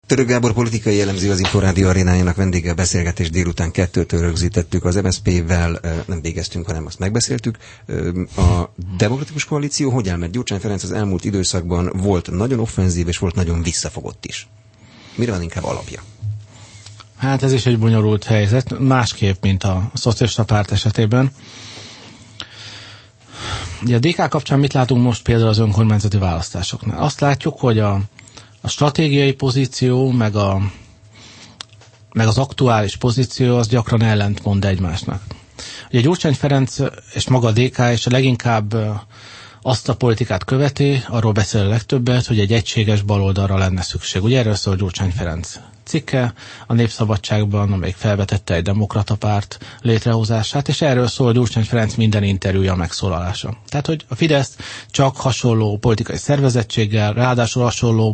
Török Gábor politikai elemző, az Inforádió arénájának vendége, a beszélgetés délután 2-től rögzítettük az MSZP-vel, nem végeztünk, hanem azt megbeszéltük. A Demokratikus Koalíció hogy áll? Mert Gyurcsány Ferenc az elmúlt időszakban volt nagyon offenzív, és volt nagyon visszafogott is. Mire van inkább alapja? Hát ez is egy bonyolult helyzet, másképp, mint a szocialista párt esetében. Ugye a DK kapcsán mit látunk most például az önkormányzati választásoknál? Azt látjuk, hogy a stratégiai pozíció, meg az aktuális pozíció az gyakran ellentmond egymásnak. Ugye Gyurcsány Ferenc és maga a DK és a leginkább azt a politikát követi, arról beszél a legtöbbet, hogy egy egységes baloldalra lenne szükség. Ugye erről szól Gyurcsány Ferenc cikke a Népszabadságban, amelyik felvetette egy demokrata párt létrehozását, és erről szól Gyurcsány Ferenc minden interjúja, megszólalása. Tehát, hogy a Fidesz csak hasonló politikai szervezettséggel, ráadásul hasonló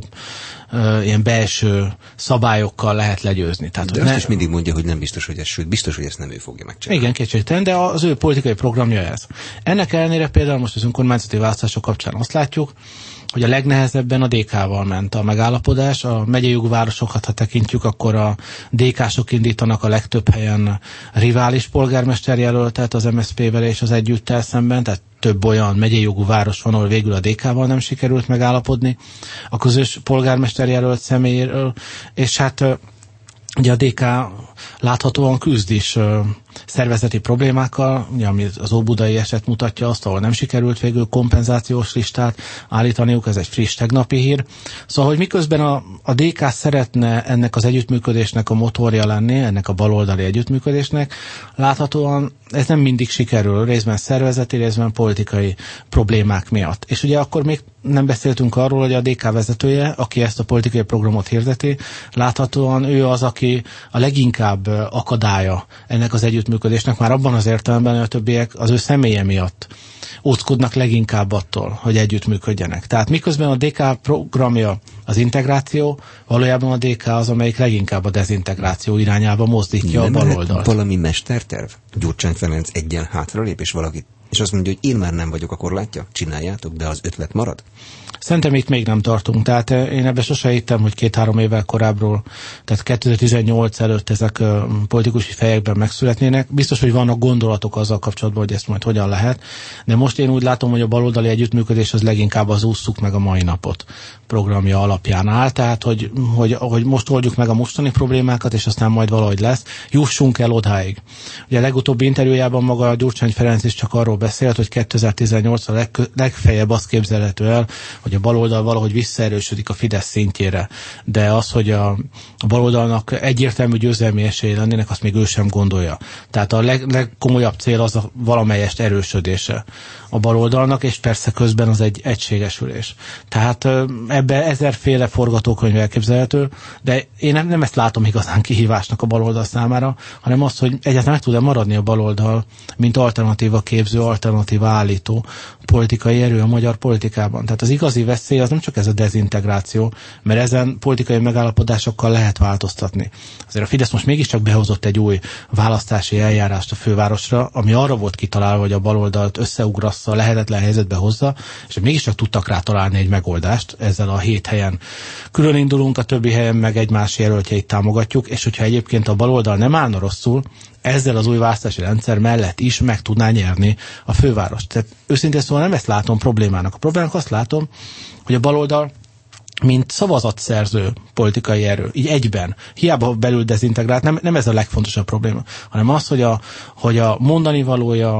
ilyen belső szabályokkal lehet legyőzni. Tehát, de azt is mindig mondja, hogy nem biztos, hogy ez, sőt, biztos, hogy ezt nem ő fogja megcsinálni. Igen, kétségtelen, de az ő politikai programja ez. Ennek ellenére például most az önkormányzati választások kapcsán azt látjuk, hogy a legnehezebben a DK-val ment a megállapodás. A megyei jogú városokat, ha tekintjük, akkor a DK-sok indítanak a legtöbb helyen rivális polgármesterjelöltet az MSZP-vel és az Együttel szemben, tehát több olyan megyei jogú város van, ahol végül a DK-val nem sikerült megállapodni a közös polgármesterjelölt személyéről, és hát ugye a DK láthatóan küzd is szervezeti problémákkal, ugye, ami az óbudai eset mutatja azt, ahol nem sikerült végül kompenzációs listát állítaniuk, ez egy friss tegnapi hír. Szóval, hogy miközben a DK szeretne ennek az együttműködésnek a motorja lenni, ennek a baloldali együttműködésnek, láthatóan ez nem mindig sikerül, részben szervezeti, részben politikai problémák miatt. És ugye akkor még nem beszéltünk arról, hogy a DK vezetője, aki ezt a politikai programot hirdeti, láthatóan ő az, aki a leginkább akadálya ennek az együttműködésnek, már abban az értelemben, hogy a többiek az ő személye miatt óckodnak leginkább attól, hogy együttműködjenek. Tehát miközben a DK programja az integráció, valójában a DK az, amelyik leginkább a dezintegráció irányába mozdítja a baloldalt. Valami mesterterv? Gyurcsány Ferenc egyen hátralép, és azt mondja, hogy én már nem vagyok, akkor látja, csináljátok, de az ötlet marad? Szerintem itt még nem tartunk. Tehát én ebben sose hittem, hogy 2-3 évvel korábbról, tehát 2018 előtt ezek politikusi fejekben megszületnének. Biztos, hogy vannak gondolatok azzal kapcsolatban, hogy ezt majd hogyan lehet, de most én úgy látom, hogy a baloldali együttműködés az leginkább az ússzuk meg a mai napot programja alapján áll, tehát hogy most oldjuk meg a mostani problémákat, és aztán majd valahogy lesz. Jussunk el odáig. Ugye a legutóbbi interjújában maga a Gyurcsány Ferenc is csak arról beszélt, hogy 2018 a legfeljebb azt képzelhető el, hogy a baloldal valahogy visszaerősödik a Fidesz szintjére, de az, hogy a baloldalnak egyértelmű győzelmi esélye lennének, azt még ő sem gondolja. Tehát a legkomolyabb cél az a valamelyest erősödése a baloldalnak, és persze közben az egy egységesülés. Tehát ebbe 1000-féle forgatókönyv elképzelhető, de én nem ezt látom igazán kihívásnak a baloldal számára, hanem azt, hogy egyáltalán meg tud-e maradni a baloldal, mint alternatíva képző, alternatíva állító politikai erő a magyar politikában. Tehát az igazi veszély az nem csak ez a dezintegráció, mert ezen politikai megállapodásokkal lehet változtatni. Azért a Fidesz most mégiscsak behozott egy új választási eljárást a fővárosra, ami arra volt kitalálva, hogy a baloldalt összeugrassza, lehetetlen helyzetbe hozza, és mégiscsak tudtak rá találni egy megoldást. Ezzel a 7 helyen külön indulunk, a többi helyen meg egymás jelöltjeit támogatjuk, és hogyha egyébként a baloldal nem állna rosszul, ezzel az új választási rendszer mellett is meg tudná nyerni a fővárost. Tehát őszintén szóval nem ezt látom problémának. A problémának azt látom, hogy a baloldal mint szavazatszerző politikai erő, így egyben, hiába belül dezintegrált, nem ez a legfontosabb probléma, hanem az, hogy a mondani valója,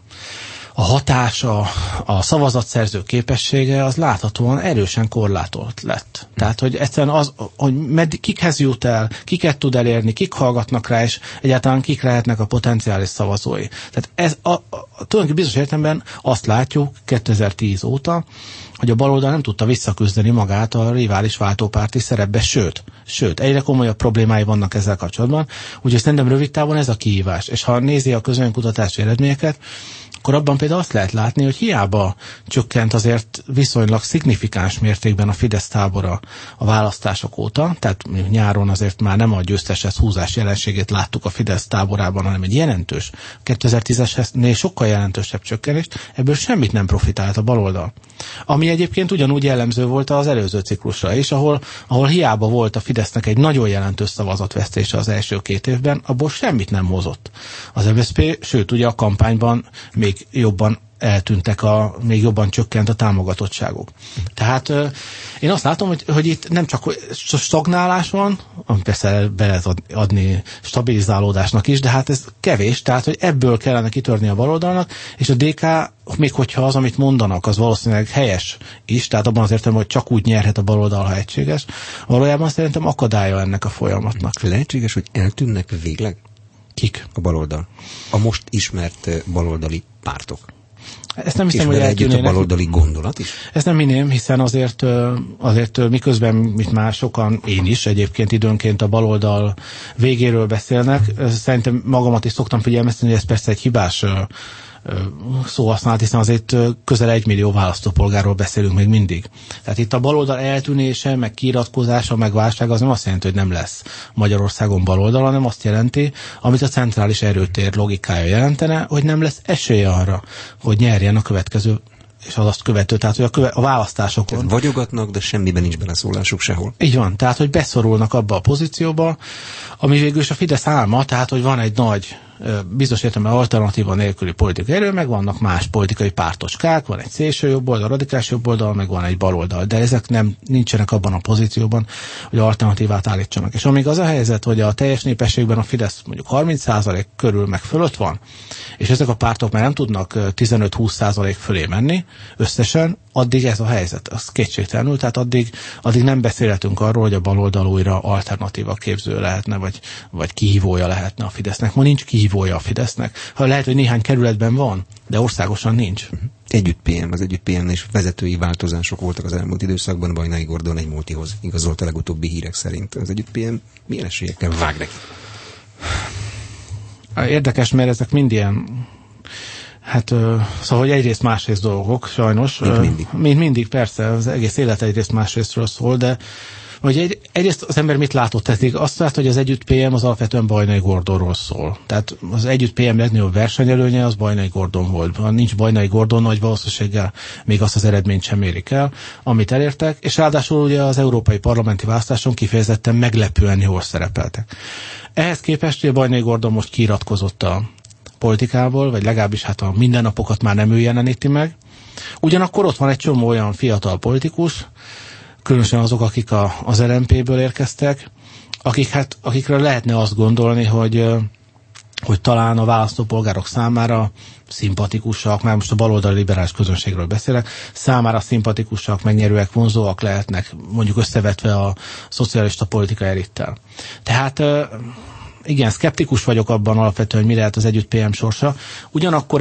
a hatása, a szavazatszerző képessége az láthatóan erősen korlátolt lett. Tehát, hogy egyszerűen az, hogy kikhez jut el, kiket tud elérni, kik hallgatnak rá, és egyáltalán kik lehetnek a potenciális szavazói. Tehát ez tulajdonképpen bizonyos értelemben azt látjuk 2010 óta, hogy a baloldal nem tudta visszaküzdeni magát a rivális váltópárti szerepbe, sőt, egyre komolyabb problémái vannak ezzel kapcsolatban, úgyhogy szerintem rövid távon ez a kihívás. És ha nézi a közönkutatási eredményeket, akkor abban például azt lehet látni, hogy hiába csökkent azért viszonylag szignifikáns mértékben a Fidesz tábora a választások óta, tehát nyáron azért már nem a győzteshez húzás jelenségét láttuk a Fidesz táborában, hanem egy jelentős, 2010-esnél sokkal jelentősebb csökkenést, ebből semmit nem profitált a baloldal. Ami egyébként ugyanúgy jellemző volt az előző ciklusra is, ahol hiába volt a Fidesznek egy nagyon jelentős szavazatvesztése az első 2 évben, abból semmit nem hozott az MSZP, sőt ugye a kampányban még jobban eltűntek, még jobban csökkent a támogatottságuk. Tehát én azt látom, hogy itt nem csak stagnálás van, ami persze be lehet adni stabilizálódásnak is, de hát ez kevés, tehát hogy ebből kellene kitörni a baloldalnak, és a DK, még hogyha az, amit mondanak, az valószínűleg helyes is, tehát abban az értelemben, hogy csak úgy nyerhet a baloldal, ha egységes, valójában szerintem akadálya ennek a folyamatnak. Lehetséges, hogy eltűnnek végleg? Kik? A baloldal. A most ismert baloldali pártok. Ezt nem hiszem, és hogy eltűnnek. A baloldali gondolat is? Ezt nem hinném, hiszen azért miközben mit már sokan, én is egyébként időnként a baloldal végéről beszélnek, szerintem magamat is szoktam figyelmeztetni, hogy ez persze egy hibás szóhasználat, hiszen azért közel 1 millió választópolgárról beszélünk még mindig. Tehát itt a baloldal eltűnése, meg kiiratkozása, meg válság az nem azt jelenti, hogy nem lesz Magyarországon baloldal, hanem azt jelenti, amit a centrális erőtér logikája jelentene, hogy nem lesz esélye arra, hogy nyerjen a következő és az azt követő, tehát hogy a választásokon. Tehát vagyogatnak, de semmiben nincs beleszólásuk sehol. Így van, tehát hogy beszorulnak abba a pozícióba, ami végül is a Fidesz álma, tehát hogy van egy nagy, bizonyos értelemben alternatíva nélküli politikai erő, meg vannak más politikai pártocskák, van egy szélső jobboldal, radikális jobboldal, meg van egy baloldal, de ezek nincsenek abban a pozícióban, hogy alternatívát állítsanak. És amíg az a helyzet, hogy a teljes népességben a Fidesz mondjuk 30% körül meg fölött van, és ezek a pártok már nem tudnak 15-20% fölé menni összesen, addig ez a helyzet, az kétségtelenül, tehát addig nem beszélhetünk arról, hogy a baloldal újra alternatíva képző lehetne, vagy kihívója lehetne a Fidesznek. Ma nincs kihívója a Fidesznek. Ha lehet, hogy néhány kerületben van, de országosan nincs. Az Együtt PM is vezetői változások voltak az elmúlt időszakban. Bajnai Gordon egy multihoz igazolt a legutóbbi hírek szerint. Az Együtt PM milyen esélyekkel vág neki? Érdekes, mert ezek mind ilyen szóval, hogy egyrészt másrészt dolgok, sajnos. Mint mindig, persze, az egész élet egyrészt másrésztről szól, de hogy egyrészt az ember mit látott eddig? Azt lát, hogy az Együtt PM az alapvetően Bajnai Gordonról szól. Tehát az Együtt PM legnagyobb versenyelőnye az Bajnai Gordon volt. Ha nincs Bajnai Gordon, nagy valószínűséggel még azt az eredményt sem érik el, amit elértek, és ráadásul ugye az európai parlamenti választáson kifejezetten meglepően jól szerepeltek. Ehhez képest ugye Bajnai Gordon most kiiratkozott a politikából, vagy legalábbis hát a mindennapokat már nem ő jeleníti meg. Ugyanakkor ott van egy csomó olyan fiatal politikus, különösen azok, akik az LMP-ből érkeztek, akikről lehetne azt gondolni, hogy talán a választópolgárok számára szimpatikusak, már most a baloldali liberális közönségről beszélek, számára szimpatikusak, megnyerőek, vonzóak lehetnek, mondjuk összevetve a szocialista politika elittel. Tehát igen, szkeptikus vagyok abban alapvetően, hogy mi lehet az Együtt PM sorsa. Ugyanakkor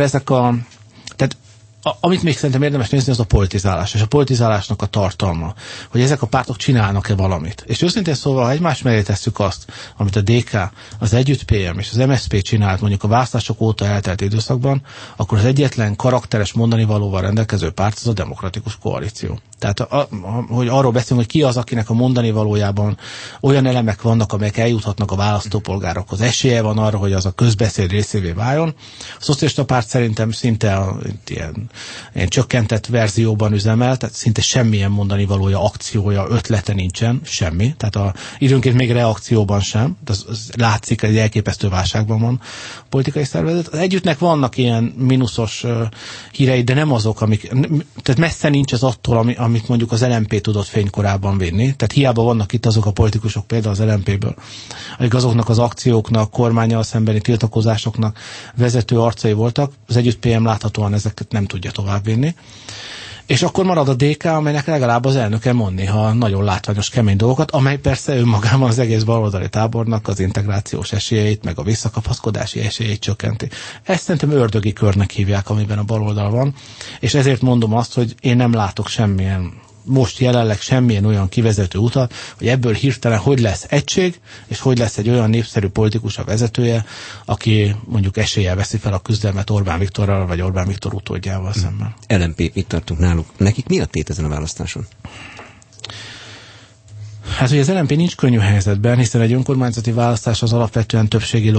tehát amit még szerintem érdemes nézni, az a politizálás, és a politizálásnak a tartalma, hogy ezek a pártok csinálnak-e valamit. És őszintén szóval, ha egymás mellé tesszük azt, amit a DK, az Együtt PM és az MSZP csinált mondjuk a választások óta eltelt időszakban, akkor az egyetlen karakteres mondanivalóval rendelkező párt az a Demokratikus Koalíció. Tehát, hogy arról beszélünk, hogy ki az, akinek a mondani valójában olyan elemek vannak, amelyek eljuthatnak a választópolgárokhoz. Esélye van arra, hogy az a közbeszéd részévé váljon. A szocialista párt szerintem szinte ilyen csökkentett verzióban üzemel, tehát szinte semmilyen mondani valója, akciója, ötlete nincsen, semmi. Tehát időnként még reakcióban sem. Az látszik, egy elképesztő válságban van a politikai szervezet. Az Együttnek vannak ilyen mínuszos hírei, de nem azok, tehát messze nincs az attól, amit mondjuk az LMP tudott fénykorában vinni. Tehát hiába vannak itt azok a politikusok, például az LMP-ből, akik azoknak az akcióknak, kormánnyal szembeni tiltakozásoknak vezető arcai voltak, az Együtt PM láthatóan ezeket nem tudja továbbvinni. És akkor marad a DK, amelynek legalább az elnöke mond néha nagyon látványos, kemény dolgokat, amely persze önmagában az egész baloldali tábornak az integrációs esélyeit, meg a visszakapaszkodási esélyeit csökkenti. Ezt szerintem ördögi körnek hívják, amiben a baloldal van, és ezért mondom azt, hogy én nem látok semmilyen most jelenleg semmilyen olyan kivezető utat, hogy ebből hirtelen hogy lesz egység, és hogy lesz egy olyan népszerű politikus a vezetője, aki mondjuk eséllyel veszi fel a küzdelmet Orbán Viktorral, vagy Orbán Viktor utódjával szemben. LMP, itt tartunk náluk. Nekik mi a tét ezen a választáson? Hát ugye az LMP nincs könnyű helyzetben, hiszen egy önkormányzati választás az alapvetően többségi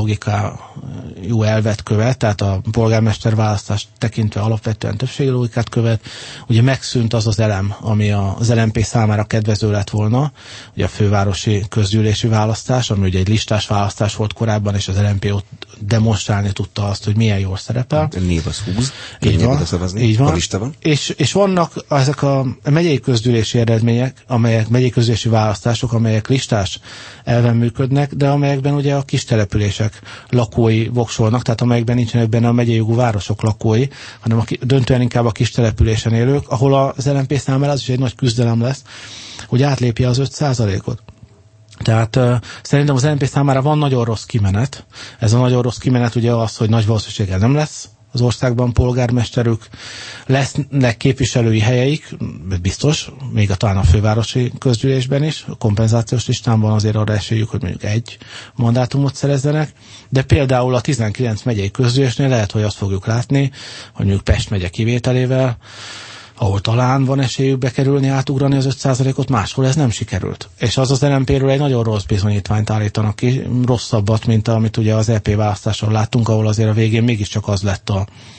logikájú elvet követ, tehát a polgármester választást tekintve alapvetően többségi logikát követ. Ugye megszűnt az az elem, ami az LMP számára kedvező lett volna, ugye a fővárosi közgyűlési választás, ami ugye egy listás választás volt korábban, és az LMP ott demonstrálni tudta azt, hogy milyen jól szerepel. A név az 20, így van, szavazni, így van. A lista van. És vannak ezek a megyei közgyűlési eredmények, amelyek megyei közgyűlési választások, amelyek listás elven működnek, de amelyekben ugye a kis települések lakói voksolnak, tehát amelyekben nincsenek benne a megyei jogú városok lakói, hanem döntően inkább a kis településen élők, ahol az LMP számára az is egy nagy küzdelem lesz, hogy átlépje az 5%-ot. Tehát szerintem az LMP számára van nagyon rossz kimenet. Ez a nagyon rossz kimenet ugye az, hogy nagy valószínűséggel nem lesz az országban polgármesterük, lesznek képviselői helyeik, biztos, még talán a fővárosi közgyűlésben is, a kompenzációs listán van azért arra esélyük, hogy mondjuk egy mandátumot szerezzenek, de például a 19 megyei közgyűlésnél lehet, hogy azt fogjuk látni, hogy mondjuk Pest megye kivételével, ahol talán van esélyük bekerülni, átugrani az 5%-ot, máshol ez nem sikerült. És az LMP-ről egy nagyon rossz bizonyítványt állítanak ki, rosszabbat, mint amit ugye az EP választáson láttunk, ahol azért a végén mégiscsak az lett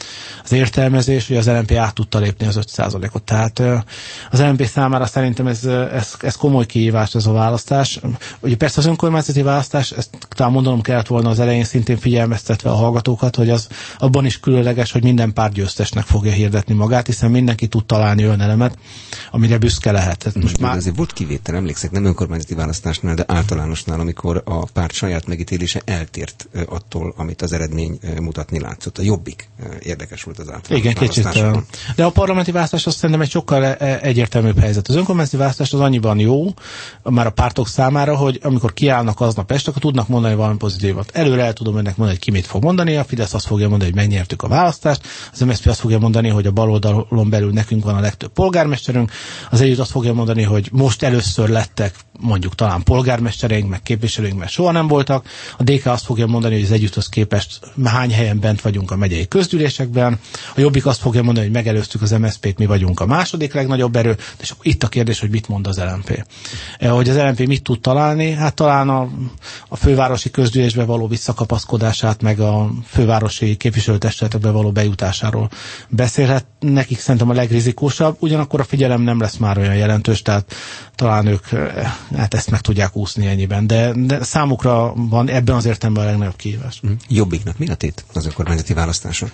az értelmezés, hogy az LMP át tudta lépni az 5%-ot. Tehát az LMP számára szerintem ez komoly kihívás, ez a választás. Ugye persze az önkormányzati választás, ezt talán mondanom kellett volna az elején, szintén figyelmeztetve a hallgatókat, hogy az abban is különleges, hogy minden párt győztesnek fogja hirdetni magát, hiszen mindenki tud találni olyan elemet, amire büszke lehet. Most már azért volt kivétel, emlékszek, nem önkormányzati választásnál, de általánosnál, amikor a párt saját megítélése eltért attól, amit az eredmény mutatni látszott. A Jobbik érdekes volt az általános. Igen, kicsit. De a parlamenti választás azt szerintem egy sokkal egyértelműbb helyzet. Az önkormányzati választás az annyiban jó, már a pártok számára, hogy amikor kiállnak aznap este, akkor tudnak mondani valami pozitívat. Előre el tudom önnek mondani, hogy ki mit fog mondani, a Fidesz azt fogja mondani, hogy megnyertük a választást, az MSZP azt fogja mondani, hogy a baloldalon belül nekünk van a legtöbb polgármesterünk, az Együtt azt fogja mondani, hogy most először lettek mondjuk talán polgármestereink, meg képviselőink, mert soha nem voltak. A DK azt fogja mondani, hogy az Együtthöz képest hány helyen bent vagyunk a megyei közgyűlésekben. A Jobbik azt fogja mondani, hogy megelőztük az MSZP-t, mi vagyunk a második legnagyobb erő. És itt a kérdés, hogy mit mond az LMP. Hogy az LMP mit tud találni? Hát talán a fővárosi közgyűlésbe való visszakapaszkodását, meg a fővárosi képviselőtestületekbe való bejutásáról beszélhet. Nekik szerintem a legrizikósabb, ugyanakkor a figyelem nem lesz már olyan jelentős, tehát talán ők hát ezt meg tudják úszni ennyiben, de számukra van ebben az értelemben a legnagyobb kihívás. Jobbiknak mi a tét az önkormányzati választáson?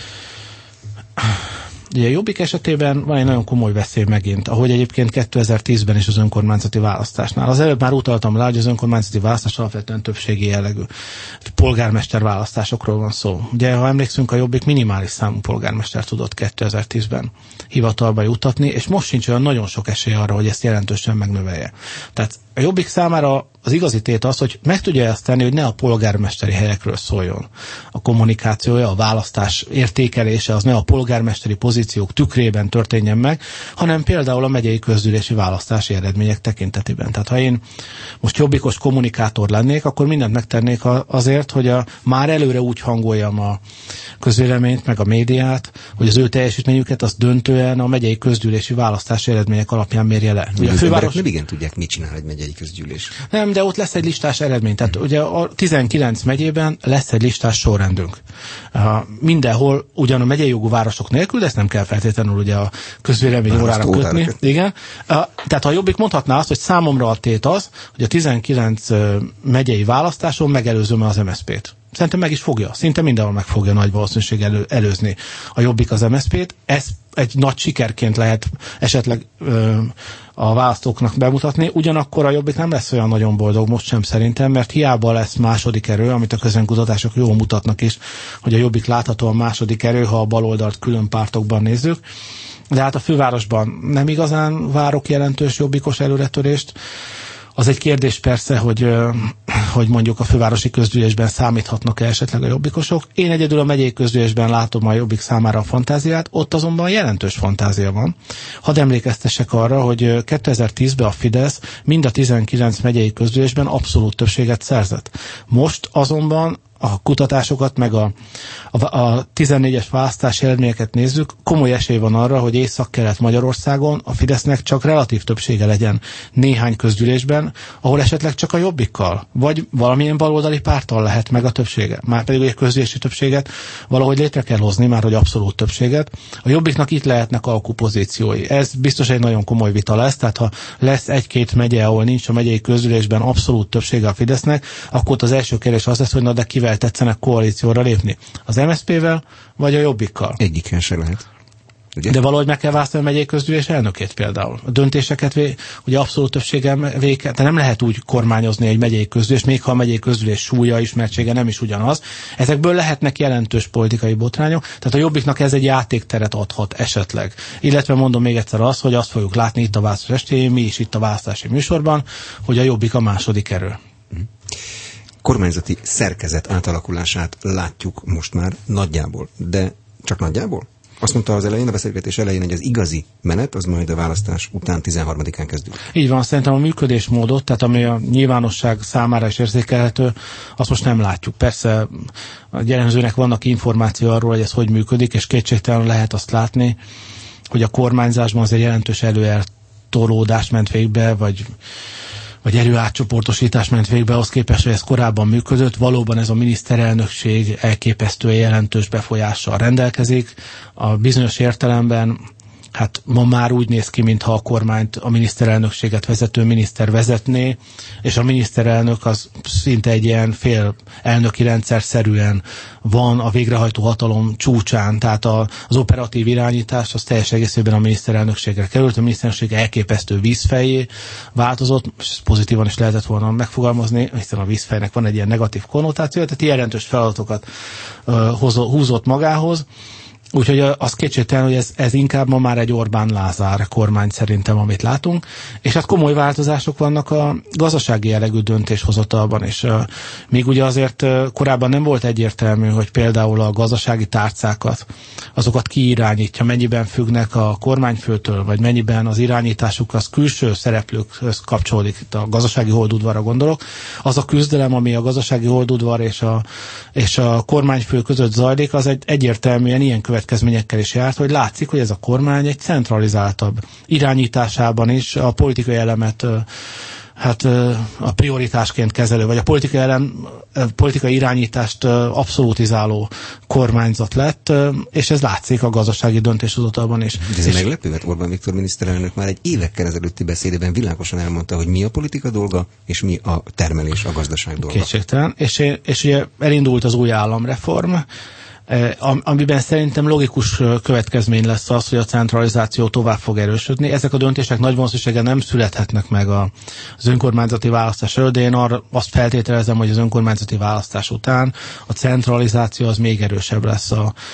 Ugye Jobbik esetében van egy nagyon komoly veszély megint, ahogy egyébként 2010-ben is az önkormányzati választásnál. Az előbb már utaltam rá, hogy az önkormányzati választás alapvetően többségi jellegű polgármester választásokról van szó. Ugye, ha emlékszünk, a Jobbik minimális számú polgármester tudott 2010-ben hivatalba jutatni, és most sincs olyan nagyon sok esély arra, hogy ezt jelentősen megnövelje. Tehát a Jobbik számára az igazi tét az, hogy meg tudja ezt tenni, hogy ne a polgármesteri helyekről szóljon. A kommunikációja, a választás értékelése az ne a polgármesteri pozíciók tükrében történjen meg, hanem például a megyei közgyűlési választási eredmények tekintetében. Tehát ha én most jobbikos kommunikátor lennék, akkor mindent megtennék azért, hogy már előre úgy hangoljam a közvéleményt, meg a médiát, hogy az ő teljesítményüket az döntően a megyei közgyűlési választási eredmények alapján mérje le. Ugye a főváros nem igen tudják, mit csinál egy megyei közgyűlés. Nem, de ott lesz egy listás eredmény. Tehát ugye a 19 megyében lesz egy listás sorrendünk. Mindenhol ugyan a megyei jogú városok nélkül, de ezt nem kell feltétlenül ugye a közvélemény órára kötni. Igen. Tehát a Jobbik mondhatná azt, hogy számomra a tét az, hogy a 19 megyei választáson megelőzöm az MSZP-t. Szerintem meg is fogja. Szinte mindenhol meg fogja nagy valószínűség előzni a Jobbik az MSZP-t. Ez egy nagy sikerként lehet esetleg a választóknak bemutatni. Ugyanakkor a Jobbik nem lesz olyan nagyon boldog most sem szerintem, mert hiába lesz második erő, amit a közönkutatások jól mutatnak is, hogy a Jobbik láthatóan második erő, ha a baloldalt külön pártokban nézzük. De hát a fővárosban nem igazán várok jelentős jobbikos előretörést. Az egy kérdés persze, hogy hogy mondjuk a fővárosi közgyűlésben számíthatnak-e esetleg a jobbikosok. Én egyedül a megyei közgyűlésben látom a Jobbik számára a fantáziát, ott azonban jelentős fantázia van. Hadd emlékeztessek arra, hogy 2010-ben a Fidesz mind a 19 megyei közgyűlésben abszolút többséget szerzett. Most azonban a kutatásokat, meg a 14-es választási eredményeket nézzük, komoly esély van arra, hogy Észak-Kelet-Magyarországon a Fidesznek csak relatív többsége legyen néhány közgyűlésben, ahol esetleg csak a Jobbikkal, vagy valamilyen baloldali párttal lehet meg a többsége. Márpedig egy közgyűlési többséget valahogy létre kell hozni, már hogy abszolút többséget. A Jobbiknak itt lehetnek alkupozíciói. Ez biztos egy nagyon komoly vita lesz, tehát ha lesz egy-két megye, ahol nincs a megyei közgyűlésben abszolút többsége a Fidesznek, akkor az első kérdés az lesz, hogy na de kivel tetszenek koalícióra lépni? Az MSZP-vel, vagy a Jobbikkal? Egyikkel se lehet. Ugye? De valahogy meg kell választani a megyei közgyűlés elnökét például. A döntéseket ugye abszolút többséggel de nem lehet úgy kormányozni egy megyei közgyűlés, még ha a megyei közgyűlés súlya, ismertsége nem is ugyanaz. Ezekből lehetnek jelentős politikai botrányok, tehát a Jobbiknak ez egy játékteret adhat esetleg. Illetve mondom még egyszer azt, hogy azt fogjuk látni itt a választás estéjén, mi is itt a választási műsorban, hogy a Jobbik a második erő. Kormányzati szerkezet átalakulását látjuk most már nagyjából, de csak nagyjából? Azt mondta az elején, a beszélgetés elején, hogy az igazi menet az majd a választás után 13-án kezdődik. Így van, szerintem a működésmódot, tehát ami a nyilvánosság számára is érzékelhető, azt most nem látjuk. Persze a jellemzőnek vannak információ arról, hogy ez hogy működik, és kétségtelenül lehet azt látni, hogy a kormányzásban az egy jelentős előeltolódás ment végbe, vagy erőátcsoportosítás ment végbe, ahhoz képest, hogy ez korábban működött. Valóban ez a miniszterelnökség elképesztően jelentős befolyással rendelkezik. A bizonyos értelemben hát ma már úgy néz ki, mintha a kormányt, a miniszterelnökséget vezető miniszter vezetné, és a miniszterelnök az szinte egy ilyen fél elnöki rendszerszerűen van a végrehajtó hatalom csúcsán, tehát az operatív irányítás az teljes egészében a miniszterelnökségre került, a miniszterelnökség elképesztő vízfejé változott, és pozitívan is lehetett volna megfogalmazni, hiszen a vízfejnek van egy ilyen negatív konnotáció, tehát jelentős feladatokat húzott magához. Úgyhogy az kétségtelen, hogy ez inkább ma már egy Orbán-Lázár kormány szerintem, amit látunk, és hát komoly változások vannak a gazdasági jellegű döntéshozatalban, és még ugye azért korábban nem volt egyértelmű, hogy például a gazdasági tárcákat, azokat ki irányítja, mennyiben függnek a kormányfőtől, vagy mennyiben az irányításuk az külső szereplőkhöz kapcsolódik, itt a gazdasági holdudvarra gondolok. Az a küzdelem, ami a gazdasági holdudvar és a kormányfő között zajlik, az egyértelműen ilyen következményekkel is járt, hogy látszik, hogy ez a kormány egy centralizáltabb irányításában is a politikai elemet a prioritásként kezelő, vagy a politikai irányítást abszolutizáló kormányzat lett, és ez látszik a gazdasági döntéshozatalban is. De ez meglepő, mert Orbán Viktor miniszterelnök már egy évekkel ezelőtti beszédében világosan elmondta, hogy mi a politika dolga, és mi a termelés, a gazdaság dolga. Kétségtelen, és ugye elindult az új államreform, amiben szerintem logikus következmény lesz az, hogy a centralizáció tovább fog erősödni. Ezek a döntések nagy valószínűséggel nem születhetnek meg az önkormányzati választás előtt, de én arra azt feltételezem, hogy az önkormányzati választás után a centralizáció az még erősebb lesz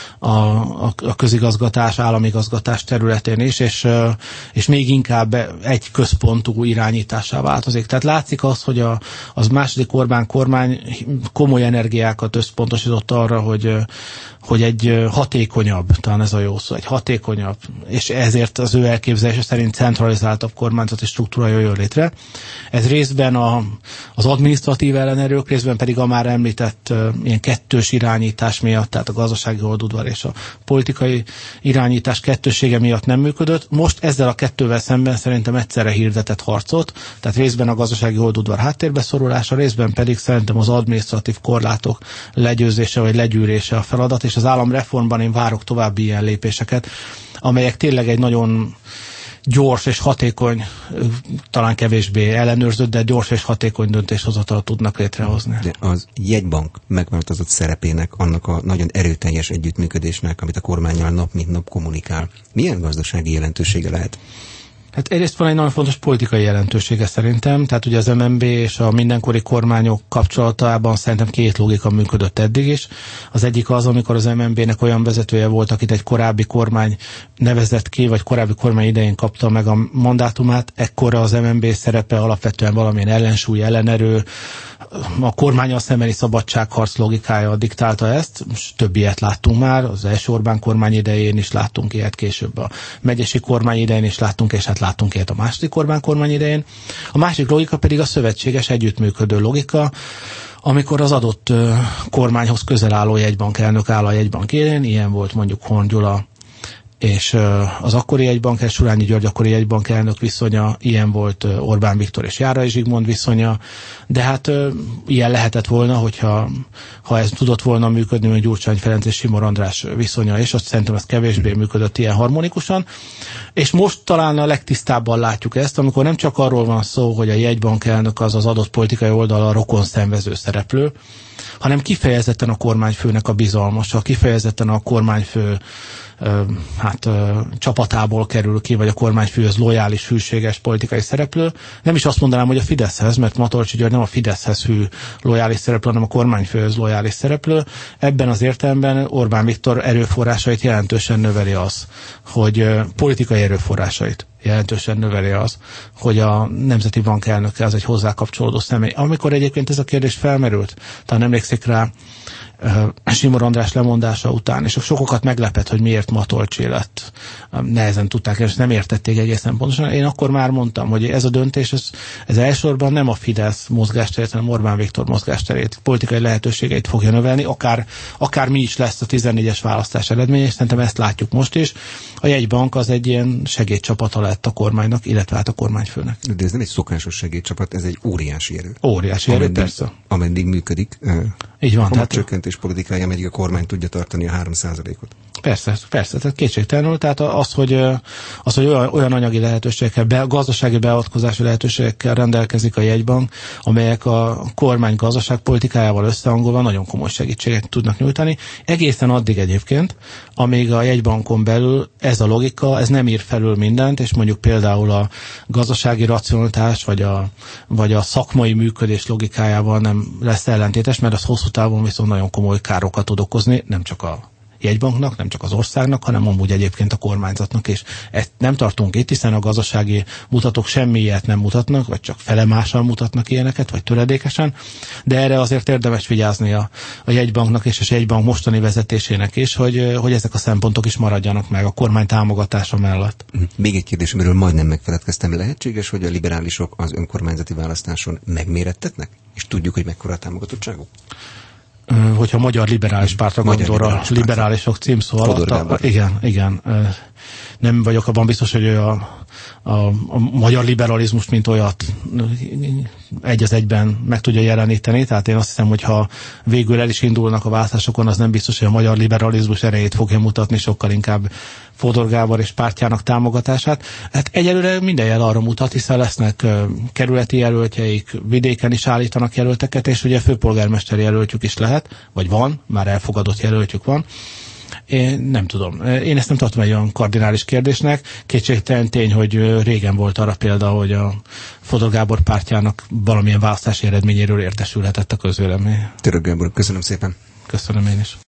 a közigazgatás, államigazgatás területén is, és még inkább egy központú irányítássá változik. Tehát látszik az, hogy az második Orbán kormány komoly energiákat összpontosított arra, hogy egy hatékonyabb, talán ez a jó szó, egy hatékonyabb, és ezért az ő elképzelése szerint centralizáltabb kormányzati struktúra jöjjön létre. Ez részben az adminisztratív ellenerők, részben pedig a már említett ilyen kettős irányítás miatt, tehát a gazdasági holdudvar és a politikai irányítás kettősége miatt nem működött. Most ezzel a kettővel szemben szerintem egyszerre hirdetett harcot, tehát részben a gazdasági holdudvar háttérbe szorulása, részben pedig szerintem az adminisztratív korlátok legyőzése vagy legyűrése a feladat, és az államreformban én várok további ilyen lépéseket, amelyek tényleg egy nagyon gyors és hatékony, talán kevésbé ellenőrzött, de gyors és hatékony döntéshozatalat tudnak létrehozni. De az jegybank megváltozott szerepének, annak a nagyon erőteljes együttműködésnek, amit a kormánnyal nap mint nap kommunikál, milyen gazdasági jelentősége lehet? Hát egyrészt van egy nagyon fontos politikai jelentősége szerintem, tehát ugye az MNB és a mindenkori kormányok kapcsolatában szerintem két logika működött eddig is. Az egyik az, amikor az MNB-nek olyan vezetője volt, akit egy korábbi kormány nevezett ki, vagy korábbi kormány idején kapta meg a mandátumát, ekkor az MNB szerepe alapvetően valamilyen ellensúly, ellenerő, a kormánnyal szembeni szabadságharc logikája diktálta ezt, most több ilyet láttunk már, az első Orbán kormány idején is láttunk ilyet, később a megyesi kormány idején is láttunk, és hát láttunk ilyet a második Orbán kormány idején. A másik logika pedig a szövetséges együttműködő logika, amikor az adott kormányhoz közel álló jegybankelnök áll a jegybank élén, ilyen volt mondjuk Horn Gyula és az akkori jegybank, Surányi György akkori jegybankelnök viszonya, ilyen volt Orbán Viktor és Járai Zsigmond viszonya, de hát ilyen lehetett volna, ha ez tudott volna működni, hogy Gyurcsány Ferenc és Simor András viszonya, és azt szerintem ez kevésbé működött ilyen harmonikusan. És most talán a legtisztábban látjuk ezt, amikor nem csak arról van szó, hogy a jegybankelnök az adott politikai oldal a rokon szenvező szereplő, hanem kifejezetten a kormányfőnek a bizalmasa, kifejezetten a kormányfő csapatából kerül ki, vagy a kormányfőhöz lojális, hűséges politikai szereplő. Nem is azt mondanám, hogy a Fideszhez, mert Matolcsy György nem a Fideszhez hű lojális szereplő, hanem a kormányfőhöz lojális szereplő. Ebben az értelemben Orbán Viktor erőforrásait jelentősen növeli az, hogy politikai erőforrásait jelentősen növeli az, hogy a Nemzeti Bank elnöke az egy hozzá kapcsolódó személy. Amikor egyébként ez a kérdés felmerült, talán emlékszik rá Simor András lemondása után, és sokakat meglepett, hogy miért Matolcsy lett. Nehezen tudták, és nem értették egészen pontosan. Én akkor már mondtam, hogy ez a döntés, ez elsősorban nem a Fidesz mozgásterét, hanem Orbán Viktor mozgásterét, politikai lehetőségeit fogja növelni, akár mi is lesz a 14-es választás eredménye, és szerintem ezt látjuk most is. A jegybank az egy ilyen segédcsapata lett a kormánynak, illetve hát a kormányfőnek. De ez nem egy szokásos segédcsapat, ez egy óriási erő. Óriási erő, persze. Ameddig működik. Így van. A csökkentés politikája, ameddig a kormány tudja tartani a 3%-ot. Persze, tehát kétségtelenül, tehát az, hogy olyan anyagi lehetőségekkel, gazdasági beavatkozási lehetőségekkel rendelkezik a jegybank, amelyek a kormány gazdaságpolitikájával összehangolva nagyon komoly segítséget tudnak nyújtani. Egészen addig egyébként, amíg a jegybankon belül ez a logika, ez nem ír felül mindent, és mondjuk például a gazdasági racionalitás, vagy a szakmai működés logikájával nem lesz ellentétes, mert az hosszú távon viszont nagyon komoly károkat tud okozni, nem csak a jegybanknak, nem csak az országnak, hanem amúgy egyébként a kormányzatnak, és ezt nem tartunk itt, hiszen a gazdasági mutatók semmi ilyet nem mutatnak, vagy csak felemással mutatnak ilyeneket, vagy töredékesen, de erre azért érdemes vigyázni a jegybanknak és a jegybank mostani vezetésének is, hogy ezek a szempontok is maradjanak meg a kormány támogatása mellett. Még egy kérdés, amiről majdnem megfeledkeztem. Lehetséges, hogy a liberálisok az önkormányzati választáson megmérettetnek? És tudjuk, hogy mekkora a támogatottságuk? Hogyha Magyar Liberális Pártra gondol a liberálisok címszó alatt. Igen. Nem vagyok abban biztos, hogy a magyar liberalizmus, mint olyat egy az egyben meg tudja jeleníteni. Tehát én azt hiszem, hogy ha végül el is indulnak a választásokon, az nem biztos, hogy a magyar liberalizmus erejét fogja mutatni, sokkal inkább Fodor Gábor és pártjának támogatását. Hát egyelőre minden jel arra mutat, hiszen lesznek kerületi jelöltjeik, vidéken is állítanak jelölteket, és ugye főpolgármesteri jelöltjük is lehet, vagy van, már elfogadott jelöltjük van. Én nem tudom. Én ezt nem tartom egy olyan kardinális kérdésnek. Kétségtelen tény, hogy régen volt arra példa, hogy a Fodor Gábor pártjának valamilyen választási eredményéről értesülhetett a közvélemény. Török Gábor, köszönöm szépen. Köszönöm én is.